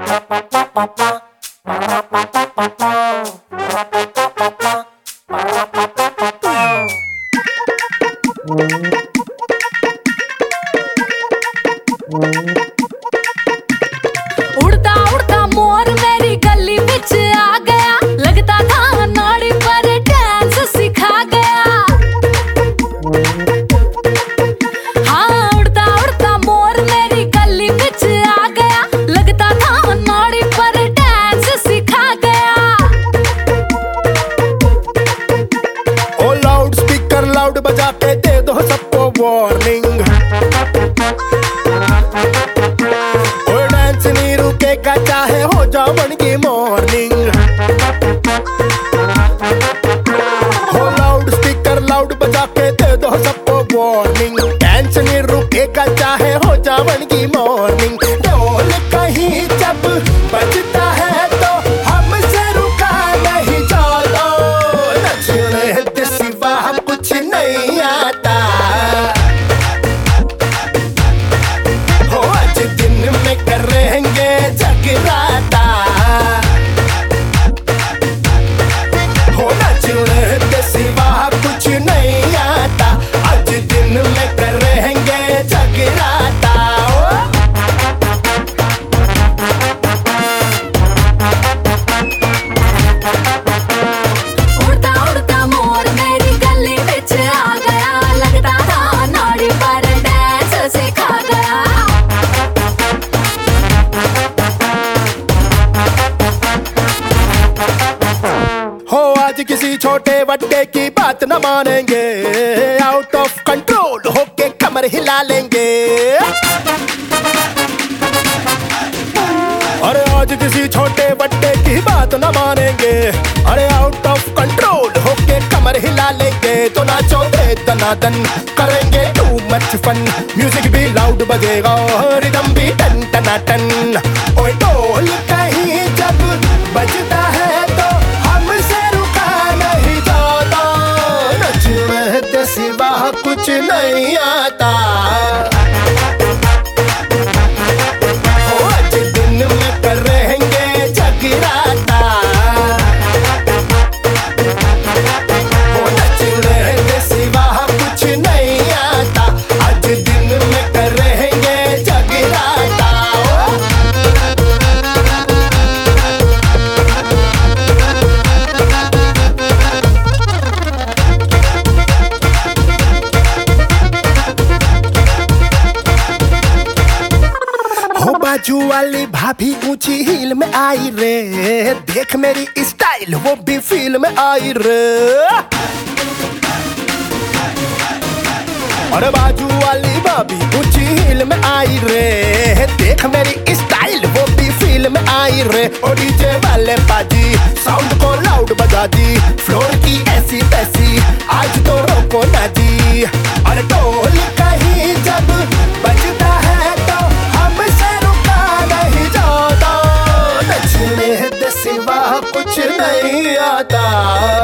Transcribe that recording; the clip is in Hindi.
उड़ता उड़ता मोर मेरी गली बिच आ गया, लगता था नाड़ी पर डांस सिखा गया। हाँ, उड़ता उड़ता मोर मेरी गली बिच आ गया, लगता था नाड़ी पर डांस सिखा गया। ओ लाउड स्पीकर लाउड बजा के दे दो सबको वार्निंग, का चाहे हो जाओ बन की मॉर्निंग। हो लाउड स्पीकर लाउड बजा के दे दो सबको वार्निंग, डांस नहीं रुकेगा चाहे हो जाओ बन की मॉर्निंग। ढोल कहीं जब बजता है तो हमसे रुका नहीं जाता, नचने के सिवा कुछ नहीं आता। हो आज दिन में करेंगे जगराता, हो नचने के सिवा कुछ नहीं आता, आज दिन में करेंगे जगराता। उड़ता उड़ता मोर मेरी गली बिच आ गया, लगता था नाड़ी पर डांस सिखा गया। हो आज किसी छोटे बड्डे की बात न मानेंगे, आउट ऑफ कंट्रोल होके कमर हिला लेंगे। अरे आज किसी छोटे बड्डे की बात न मानेंगे, अरे आउट ऑफ कंट्रोल होके कमर हिला लेंगे। तो नाचो दे दनादन करेंगे टू मच फन, म्यूजिक भी लाउड बजेगा रिदम भी टन टना टन। ओए ढोल कहीं जब बजता है तो हमसे रुका नहीं जाता, नचने के सिवा कुछ नहीं आता। हो आज दिन में करेंगे जगराता, हो नचने के सिवा कुछ नहीं आता, आज दिन में करेंगे जगराता। हो बाजू वाली भाभी ऊंची हील में आई रे, देख मेरी स्टाइल वो भी फील में आई रे। अरे बाजू वाली भाभी ऊंची हील में आई रे, देख मेरी स्टाइल वो भी फील में आई रे। ओ डीजे वाले पाजी साउंड को लाउड बजा दी, फ्लोर की ऐसी तैसी आज तो रोको ना जी। अरे ढोल कहीं जब बजता है तो हमसे रुका नहीं जाता, नचने के सिवा कुछ नहीं आता।